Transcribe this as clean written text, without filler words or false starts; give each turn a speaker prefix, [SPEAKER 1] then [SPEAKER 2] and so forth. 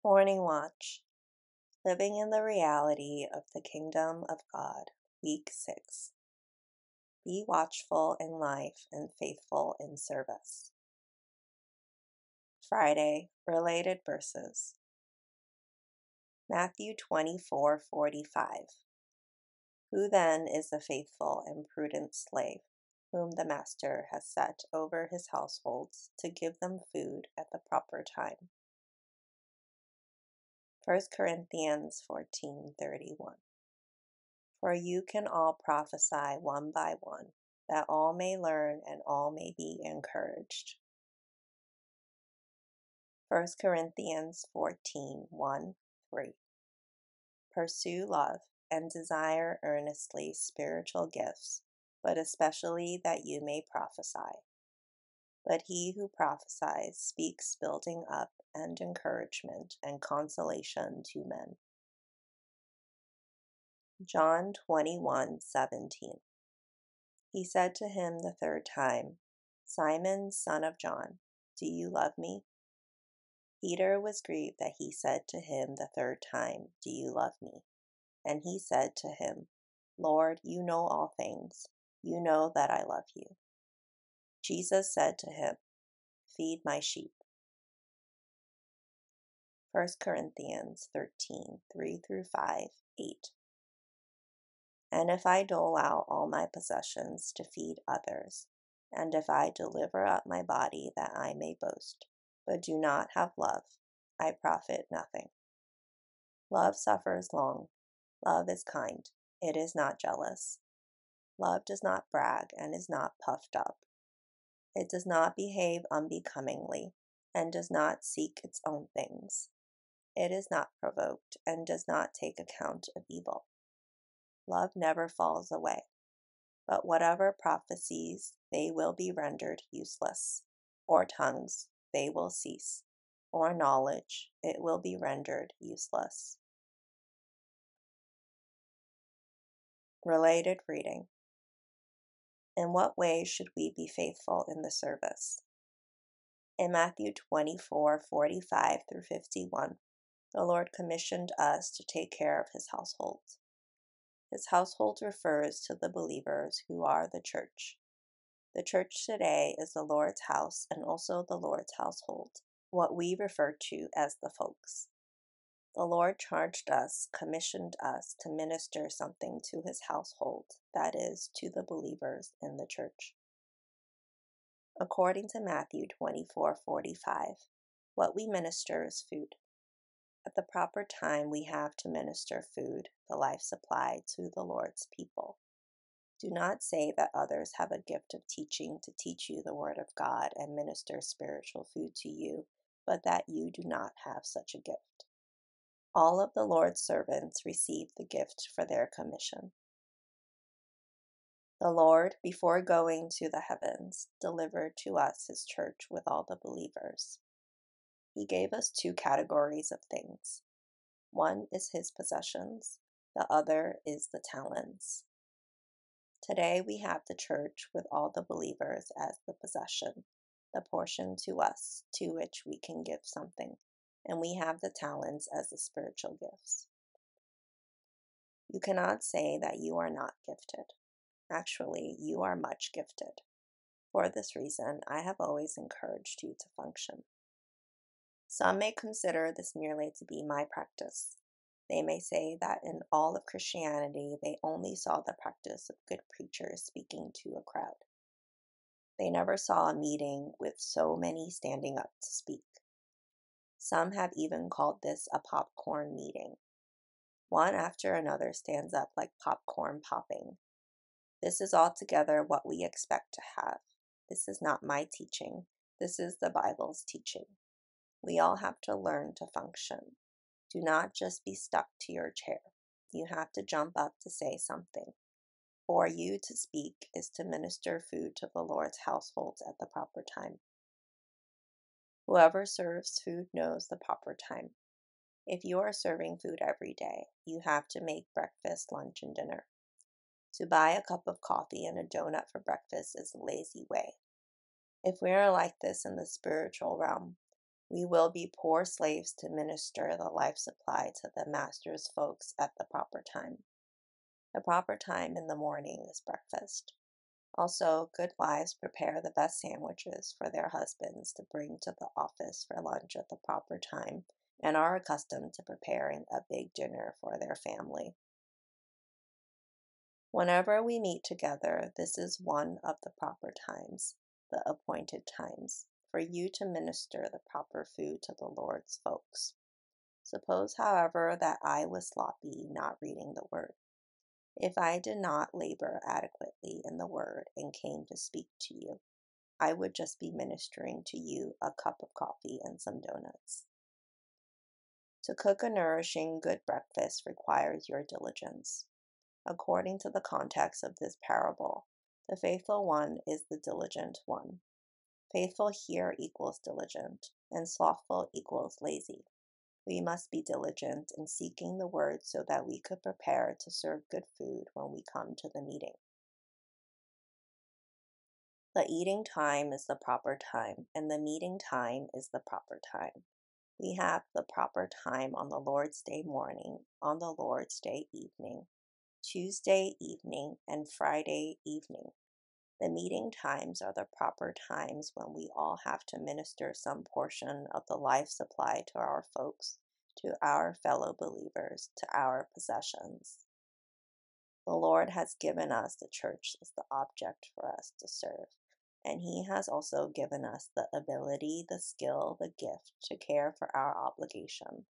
[SPEAKER 1] Morning Watch, Living in the Reality of the Kingdom of God, Week 6. Be watchful in life and faithful in service. Friday, related verses. Matthew 24:45. Who then is the faithful and prudent slave, whom the master has set over his households to give them food at the proper time? 1 Corinthians 14:31. For you can all prophesy one by one, that all may learn and all may be encouraged. 1 Corinthians 14:1-3. Pursue love and desire earnestly spiritual gifts, but especially that you may prophesy. But he who prophesies speaks building up and encouragement and consolation to men. John 21:17. He said to him the third time, Simon, son of John, do you love me? Peter was grieved that he said to him the third time, do you love me? And he said to him, Lord, you know all things. You know that I love you. Jesus said to him, feed my sheep. 1 Corinthians 13:3-5, 8. And if I dole out all my possessions to feed others, and if I deliver up my body that I may boast, but do not have love, I profit nothing. Love suffers long. Love is kind. It is not jealous. Love does not brag and is not puffed up. It does not behave unbecomingly and does not seek its own things. It is not provoked and does not take account of evil. Love never falls away, but whatever prophecies, they will be rendered useless, or tongues, they will cease, or knowledge, it will be rendered useless. Related reading. In what way should we be faithful in the service? In Matthew 24:45-51, the Lord commissioned us to take care of his household. His household refers to the believers who are the church. The church today is the Lord's house and also the Lord's household, what we refer to as the folks. The Lord charged us, commissioned us to minister something to his household, that is, to the believers in the church. According to Matthew 24:45, what we minister is food. At the proper time, we have to minister food, the life supply, to the Lord's people. Do not say that others have a gift of teaching to teach you the Word of God and minister spiritual food to you, but that you do not have such a gift. All of the Lord's servants receive the gift for their commission. The Lord, before going to the heavens, delivered to us his church with all the believers. He gave us two categories of things. One is his possessions, the other is the talents. Today we have the church with all the believers as the possession, the portion to us to which we can give something, and we have the talents as the spiritual gifts. You cannot say that you are not gifted. Actually, you are much gifted. For this reason, I have always encouraged you to function. Some may consider this merely to be my practice. They may say that in all of Christianity, they only saw the practice of good preachers speaking to a crowd. They never saw a meeting with so many standing up to speak. Some have even called this a popcorn meeting. One after another stands up like popcorn popping. This is altogether what we expect to have. This is not my teaching. This is the Bible's teaching. We all have to learn to function. Do not just be stuck to your chair. You have to jump up to say something. For you to speak is to minister food to the Lord's households at the proper time. Whoever serves food knows the proper time. If you are serving food every day, you have to make breakfast, lunch, and dinner. To buy a cup of coffee and a donut for breakfast is a lazy way. If we are like this in the spiritual realm, We will be poor slaves to minister the life supply to the master's folks at the proper time. The proper time in the morning is breakfast. Also, good wives prepare the best sandwiches for their husbands to bring to the office for lunch at the proper time and are accustomed to preparing a big dinner for their family. Whenever we meet together, this is one of the proper times, the appointed times, for you to minister the proper food to the Lord's folks. Suppose, however, that I was sloppy, not reading the word. If I did not labor adequately in the word and came to speak to you, I would just be ministering to you a cup of coffee and some donuts. To cook a nourishing, good breakfast requires your diligence. According to the context of this parable, the faithful one is the diligent one. Faithful here equals diligent, and slothful equals lazy. We must be diligent in seeking the word so that we could prepare to serve good food when we come to the meeting. The eating time is the proper time, and the meeting time is the proper time. We have the proper time on the Lord's Day morning, on the Lord's Day evening, Tuesday evening, and Friday evening. The meeting times are the proper times when we all have to minister some portion of the life supply to our folks, to our fellow believers, to our possessions. The Lord has given us the church as the object for us to serve, and He has also given us the ability, the skill, the gift to care for our obligation.